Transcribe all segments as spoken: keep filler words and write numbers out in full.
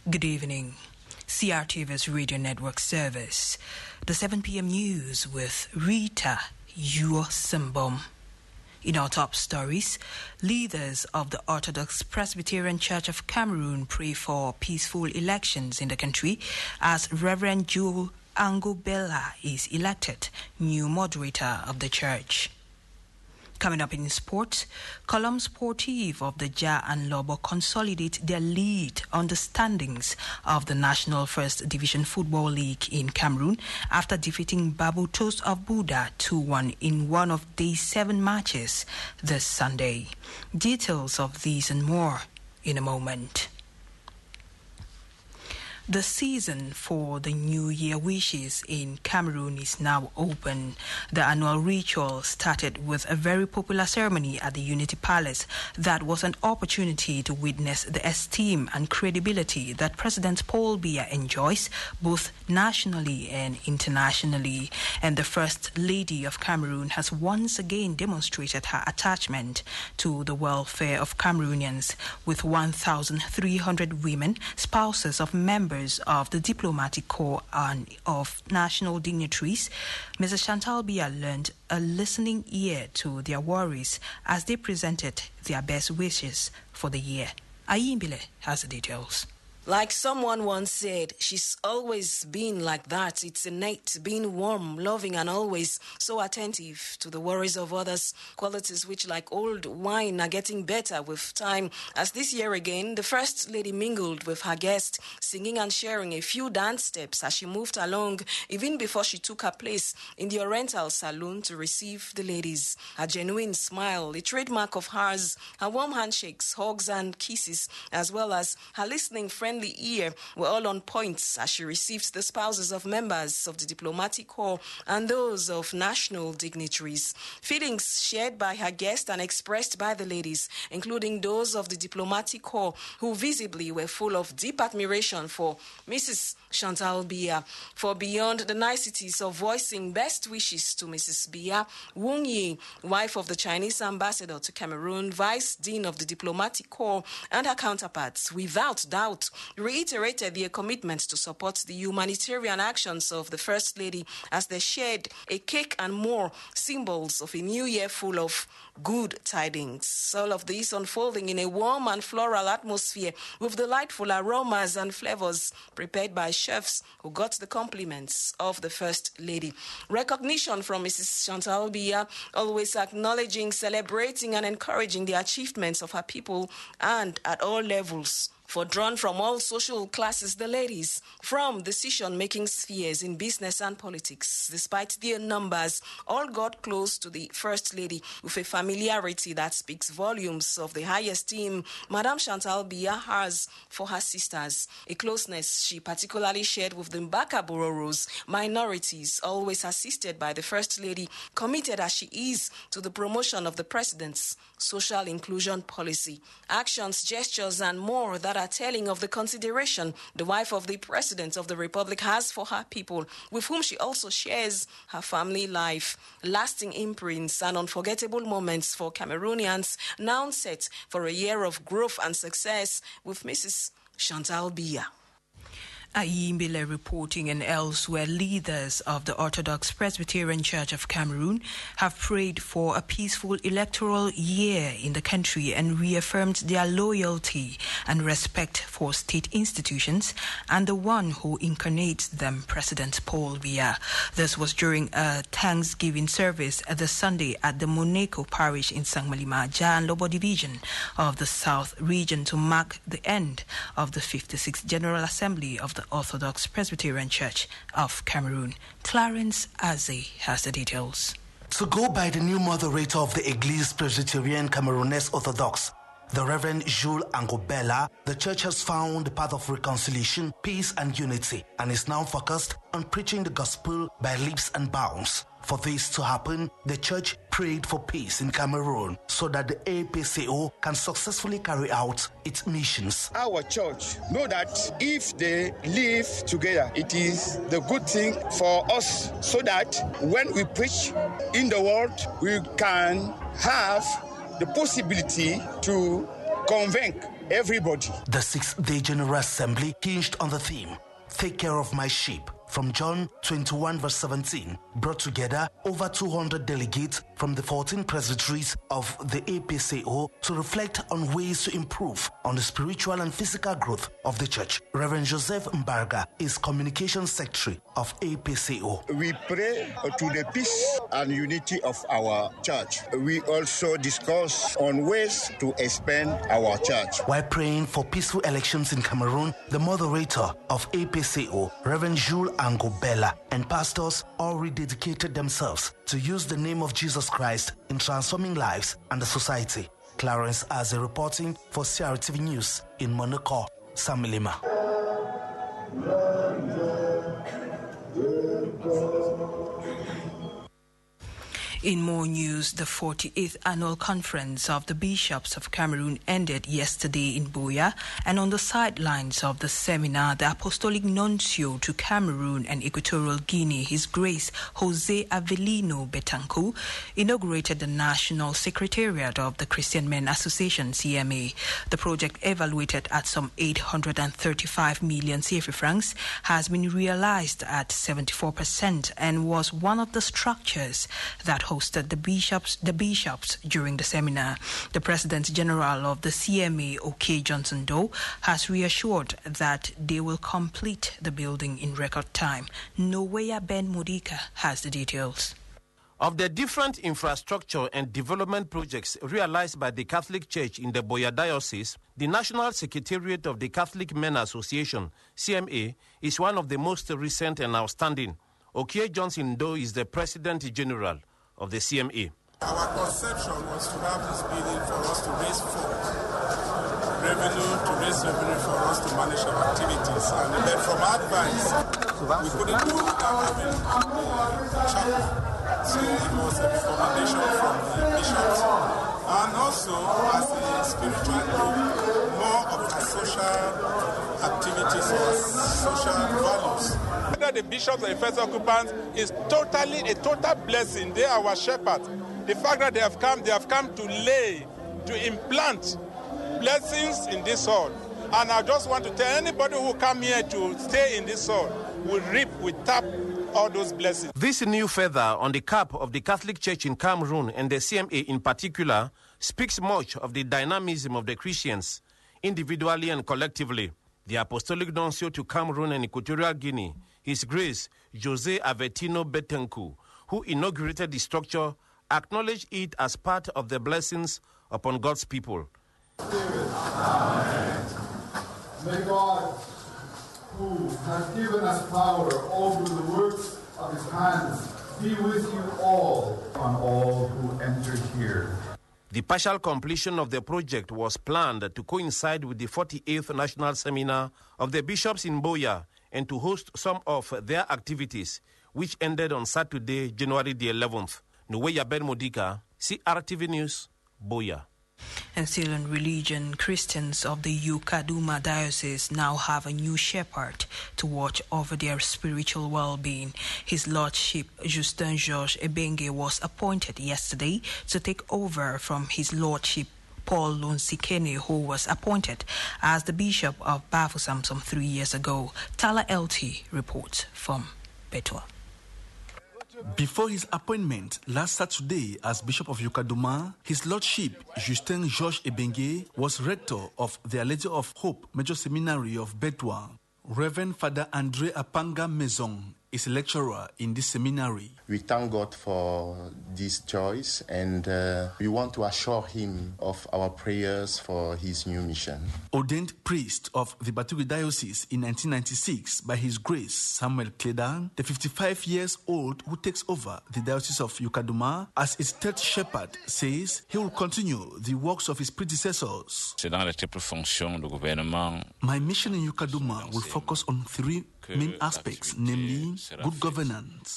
Good evening. C R T V's Radio Network Service. The seven p.m. news with Rita Yuosimbom. In our top stories, leaders of the Orthodox Presbyterian Church of Cameroon pray for peaceful elections in the country as Reverend Jules Angobella is elected new moderator of the church. Coming up in sports, Column Sportive of the Dja and Lobo consolidate their lead on the standings of the National First Division Football League in Cameroon after defeating Babu Toast of Buda two one in one of day seven matches this Sunday. Details of these and more in a moment. The season for the New Year wishes in Cameroon is now open. The annual ritual started with a very popular ceremony at the Unity Palace that was an opportunity to witness the esteem and credibility that President Paul Biya enjoys both nationally and internationally. And the First Lady of Cameroon has once again demonstrated her attachment to the welfare of Cameroonians with one thousand three hundred women, spouses of members of the diplomatic corps and of national dignitaries. Missus Chantal Biya lent a listening ear to their worries as they presented their best wishes for the year. Ayimbile has the details. Like someone once said, she's always been like that. It's innate, being warm, loving, and always so attentive to the worries of others, qualities which, like old wine, are getting better with time. As this year again, the First Lady mingled with her guest, singing and sharing a few dance steps as she moved along, even before she took her place in the Oriental Saloon to receive the ladies. Her genuine smile, a trademark of hers, her warm handshakes, hugs, and kisses, as well as her listening friend the ear were all on points as she received the spouses of members of the diplomatic corps and those of national dignitaries. Feelings shared by her guest and expressed by the ladies, including those of the diplomatic corps, who visibly were full of deep admiration for Missus Chantal Biya. For beyond the niceties of voicing best wishes to Missus Biya, Wong Yi, wife of the Chinese ambassador to Cameroon, vice dean of the diplomatic corps, and her counterparts, without doubt, reiterated their commitment to support the humanitarian actions of the First Lady as they shared a cake and more, symbols of a new year full of good tidings. All of these unfolding in a warm and floral atmosphere with delightful aromas and flavors prepared by chefs who got the compliments of the First Lady. Recognition from Missus Chantal Biya, always acknowledging, celebrating, and encouraging the achievements of her people and at all levels. For drawn from all social classes, the ladies, from decision-making spheres in business and politics, despite their numbers, all got close to the First Lady with a familiarity that speaks volumes of the high esteem Madame Chantal Biya has for her sisters, a closeness she particularly shared with the Mbaka-Bororos, minorities, always assisted by the First Lady, committed as she is to the promotion of the President's social inclusion policy. Actions, gestures, and more that are telling of the consideration the wife of the President of the Republic has for her people, with whom she also shares her family life. Lasting imprints and unforgettable moments for Cameroonians, now set for a year of growth and success with Missus Chantal Biya. Ayimbile reporting, and elsewhere, leaders of the Orthodox Presbyterian Church of Cameroon have prayed for a peaceful electoral year in the country and reaffirmed their loyalty and respect for state institutions and the one who incarnates them, President Paul Biya. This was during a Thanksgiving service at the Sunday at the Moneko Parish in Sangmalima, Dja and Lobo Division of the South Region to mark the end of the fifty-sixth General Assembly of the Orthodox Presbyterian Church of Cameroon. Clarence Aze has the details. To go by the new moderator of the Église Presbyterienne Camerounaise Orthodox, the Reverend Jules Angobella, the church has found the path of reconciliation, peace, and unity, and is now focused on preaching the gospel by leaps and bounds. For this to happen, the church prayed for peace in Cameroon so that the A P C O can successfully carry out its missions. Our church know that if they live together, it is the good thing for us, so that when we preach in the world, we can have the possibility to convince everybody. The sixth-day General Assembly hinged on the theme, "Take care of my sheep," from John twenty-one verse seventeen, brought together over two hundred delegates from the fourteen presbyteries of the A P C O to reflect on ways to improve on the spiritual and physical growth of the church. Reverend Joseph Mbarga is Communications Secretary of A P C O. We pray to the peace and unity of our church. We also discuss on ways to expand our church. While praying for peaceful elections in Cameroon, the moderator of A P C O, Reverend Jules Angobella, and pastors all rededicated themselves to use the name of Jesus Christ in transforming lives and the society. Clarence Aze reporting for C R T V News in Monaco, Samilima. In more news, the forty-eighth Annual Conference of the Bishops of Cameroon ended yesterday in Buea, and on the sidelines of the seminar, the Apostolic Nuncio to Cameroon and Equatorial Guinea, His Grace Jose Avelino Betancourt, inaugurated the National Secretariat of the Christian Men Association, C M A. The project, evaluated at some eight hundred thirty-five million C F A francs, has been realized at seventy-four percent and was one of the structures that hosted the bishops the bishops during the seminar. The President General of the C M A, OK Johnson Doe, has reassured that they will complete the building in record time. Noweya Ben Modika has the details. Of the different infrastructure and development projects realized by the Catholic Church in the Buea Diocese, the National Secretariat of the Catholic Men Association, C M A, is one of the most recent and outstanding. OK Johnson Doe is the President General of the C M A. Our conception was to have this building for us to raise funds, revenue, to raise revenue for us to manage our activities. And then from advice, we couldn't do it without having the chapel. So it was a recommendation from the bishops. And also, as a spiritual group, more of our social activities or social values. The bishops and the first occupants is totally a total blessing. They are our shepherds. The fact that they have come, they have come to lay, to implant blessings in this soul. And I just want to tell anybody who come here to stay in this soul, we reap, we tap all those blessings. This new feather on the cap of the Catholic Church in Cameroon and the C M A in particular speaks much of the dynamism of the Christians, individually and collectively. The Apostolic Nuncio to Cameroon and Equatorial Guinea, His Grace Jose Avelino Betancourt, who inaugurated the structure, acknowledged it as part of the blessings upon God's people. Amen. May God, who has given us power over the works of His hands, be with you all, on all who enter here. The partial completion of the project was planned to coincide with the forty-eighth National Seminar of the Bishops in Buea and to host some of their activities, which ended on Saturday, January the eleventh. Noweya Ben Modika, C R T V News, Buea. And still on religion, Christians of the Ukaduma Diocese now have a new shepherd to watch over their spiritual well-being. His Lordship Justin Georges Ebenge was appointed yesterday to take over from his Lordship Paul Lonsikene, who was appointed as the Bishop of Bafoussam some three years ago. Tala L T reports from Betua. Before his appointment last Saturday as Bishop of Ukaduma, His Lordship Justin Georges Ebenge was rector of the Our Lady of Hope Major Seminary of Betua. Reverend Father André Apanga Maison is a lecturer in this seminary. We thank God for this choice, and uh, we want to assure him of our prayers for his new mission. Ordained priest of the Baturi Diocese in nineteen ninety-six by His Grace Samuel Kledan, the fifty-five years old who takes over the Diocese of Ukaduma as its third shepherd, says he will continue the works of his predecessors. My mission in Ukaduma will focus on three main aspects, namely good governance,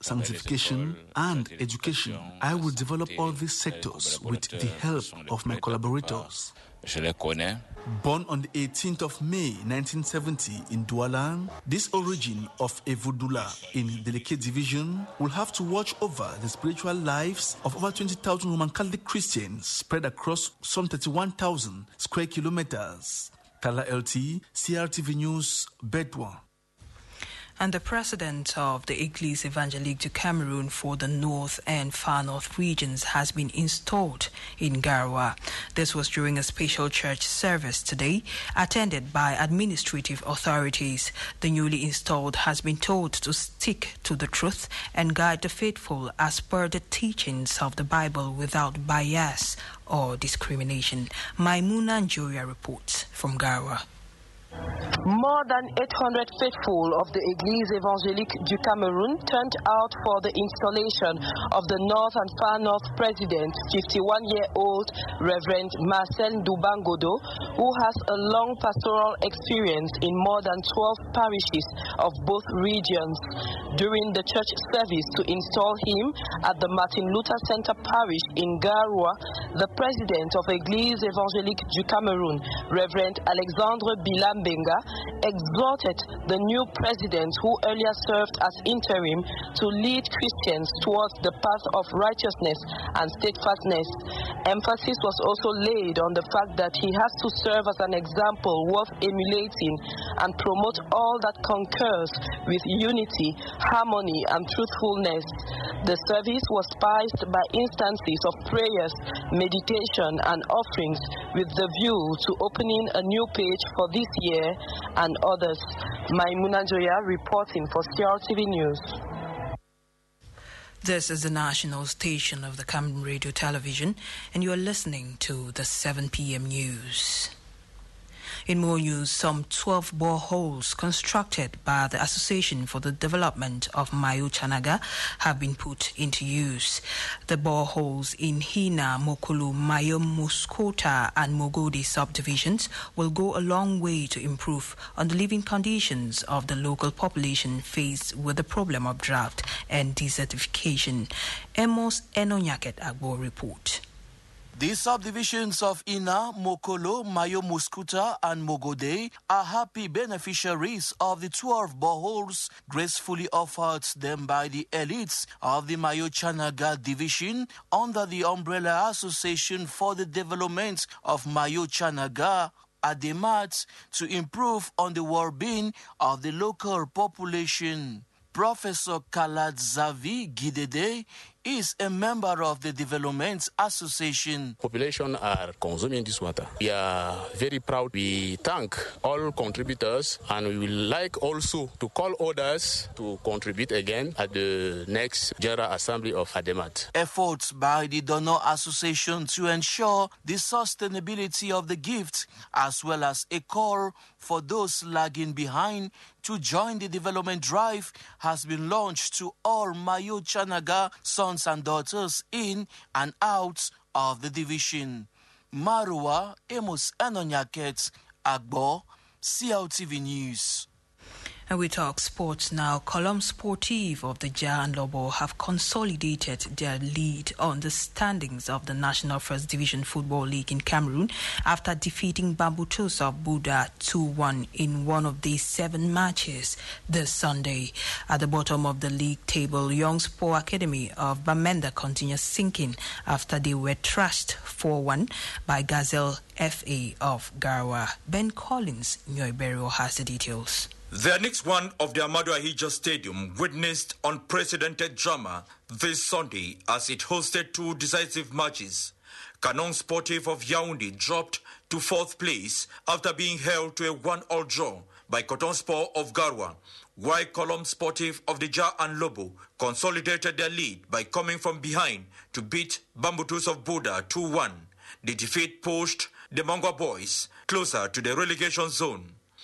sanctification, and education. I will develop all these sectors with the help of my collaborators. Born on the eighteenth of May nineteen seventy in Douala, this origin of Evudula in the Deleke division will have to watch over the spiritual lives of over twenty thousand Roman Catholic Christians spread across some thirty-one thousand square kilometers. Tala L T, C R T V News, Bedouin. And the president of the Église Évangélique du Cameroun for the North and Far North regions has been installed in Garoua. This was during a special church service today, attended by administrative authorities. The newly installed has been told to stick to the truth and guide the faithful as per the teachings of the Bible without bias or discrimination. Maimouna Njoria reports from Garoua. More than eight hundred faithful of the Église Évangélique du Cameroun turned out for the installation of the North and Far North President, fifty-one-year-old Reverend Marcel Doubangodo, who has a long pastoral experience in more than twelve parishes of both regions. During the church service to install him at the Martin Luther Center Parish in Garoua, the President of Église Évangélique du Cameroun, Reverend Alexandre Bilam Benga, exhorted the new president, who earlier served as interim, to lead Christians towards the path of righteousness and steadfastness. Emphasis was also laid on the fact that he has to serve as an example worth emulating and promote all that concurs with unity, harmony, and truthfulness. The service was spiced by instances of prayers, meditation, and offerings with the view to opening a new page for this year and others. Maimouna Njoria reporting for C R T V News. This is the national station of the Cameroon Radio Television, and you are listening to the seven p.m. news. In more news, some twelve boreholes constructed by the Association for the Development of Mayo Chanaga have been put into use. The boreholes in Hina, Mokolo, Mayo, Muskota and Mogodi subdivisions will go a long way to improve on the living conditions of the local population faced with the problem of drought and desertification. Emos Enonyaket Agbo report. These subdivisions of Ina, Mokolo, Mayo Muskuta, and Mogode are happy beneficiaries of the twelve boreholes gracefully offered them by the elites of the Mayo Chanaga division under the Umbrella Association for the Development of Mayo Chanaga, ADEMAT, to improve on the well-being of the local population. Professor Khalad Zavi Gidede is a member of the Development Association. Population are consuming this water. We are very proud. We thank all contributors, and we would like also to call others to contribute again at the next General Assembly of ADEMAT. Efforts by the Donor Association to ensure the sustainability of the gift, as well as a call for those lagging behind to join the development drive, has been launched to all Mayo Chanaga sons and daughters in and out of the division. Marua Emos Enonyaket Agbo, C L T V News. And we talk sports now. Column Sportive of the Jar and Lobo have consolidated their lead on the standings of the National First Division Football League in Cameroon after defeating Bambutus of Buda two one in one of the seven matches this Sunday. At the bottom of the league table, Young Sport Academy of Bamenda continues sinking after they were thrashed four one by Gazelle F A of Garoua. Ben Collins, Nyoibero, has the details. The Annex one of the Amadou Ahidjo Stadium witnessed unprecedented drama this Sunday as it hosted two decisive matches. Canon Sportif of Yaoundé dropped to fourth place after being held to a one-all draw by Coton Sport of Garoua, while Column Sportif of the Jar and Lobo consolidated their lead by coming from behind to beat Bambutus of Buda two one. The defeat pushed the Mangwa boys closer to the relegation zone.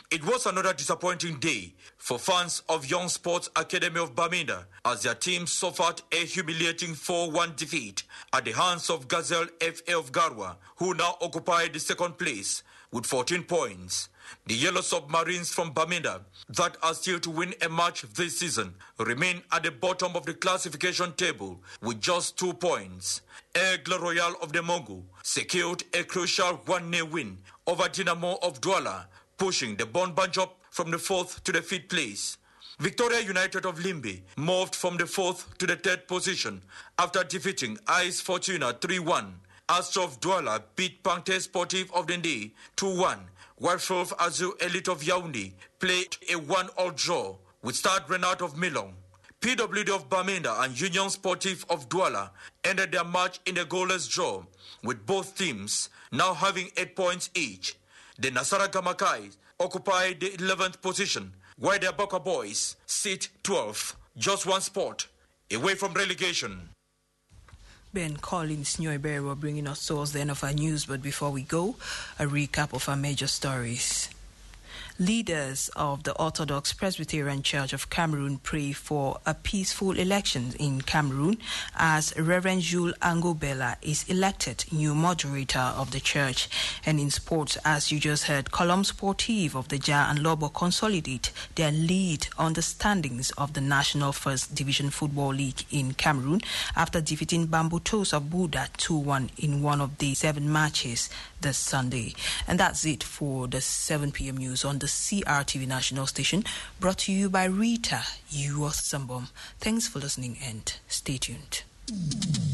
It was another disappointing day for fans of Young Sports Academy of Bamenda as their team suffered a humiliating four one defeat at the hands of Gazelle F A of Garwa, who now occupy the second place with fourteen points. The Yellow Submarines from Bamenda that are still to win a match this season remain at the bottom of the classification table with just two points. Aigle Royal of the Mongo secured a crucial one nil win over Dynamo of Douala, pushing the Bon Banjop from the fourth to the fifth place. Victoria United of Limbe moved from the fourth to the third position after defeating Ice Fortuna three one. Astro of Douala beat Panther Sportive of Dende two one, while Fulf Azul Elite of Yaoundé played a one-all draw with Stade Renard of Milong. P W D of Bamenda and Union Sportive of Douala ended their match in a goalless draw, with both teams now having eight points each. The Nasara Gamakai occupy the eleventh position, while the Boka Boys sit twelfth, just one spot away from relegation. Ben Collins Nyoibero bringing us towards the end of our news, but before we go, a recap of our major stories. Leaders of the Orthodox Presbyterian Church of Cameroon pray for a peaceful election in Cameroon as Reverend Jules Angobella is elected new moderator of the church. And in sports, as you just heard, Colombe Sportive of the Jar and Lobo consolidate their lead on the standings of the National First Division Football League in Cameroon after defeating Bambutos of Buda two one in one of the seven matches this Sunday. And that's it for the seven p.m. news on the C R T V national station, brought to you by Rita Uoth Sambom. Thanks for listening and stay tuned.